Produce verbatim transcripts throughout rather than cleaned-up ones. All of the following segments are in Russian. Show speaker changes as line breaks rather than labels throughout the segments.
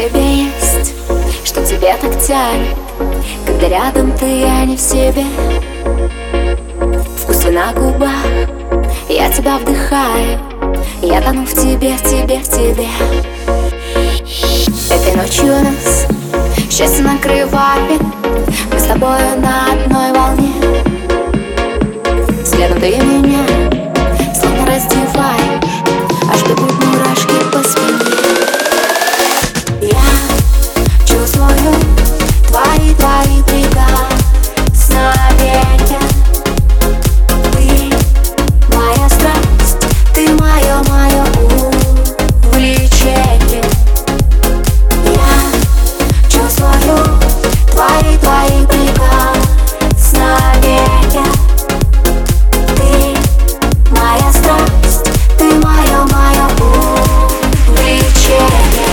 тебе есть, что тебе так тянет, когда рядом ты, я не в себе. Вкус на губах, я тебя вдыхаю, я тону в тебе, в тебе, в тебе. Этой ночью нас счастье накрывает, мы с тобою на одной волне. Взглядом ты меня словно раздеваешь, аж бегут мурашки по спине. Я чувствую твои, твои прикосновения. Ты моя страсть, ты мое, мое увлечение. Я чувствую твои, твои прикосновения. Ты моя страсть, ты мое, мое увлечение.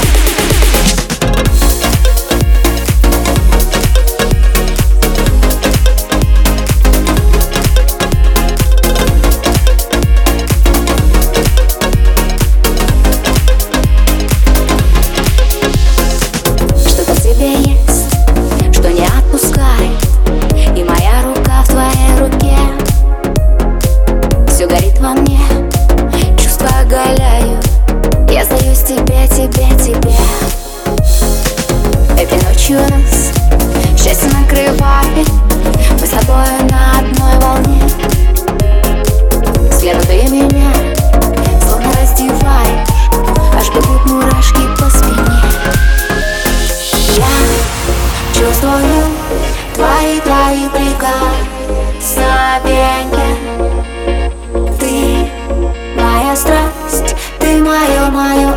Я сдаюсь тебе, тебе, тебе. Этой ночью нас счастье накрывает, мы с тобой на одной волне. Взглядом ты меня словно раздеваешь, аж бегут мурашки по спине. Я чувствую твои, твои прикосновения. Ты моя страсть, ты мое, мое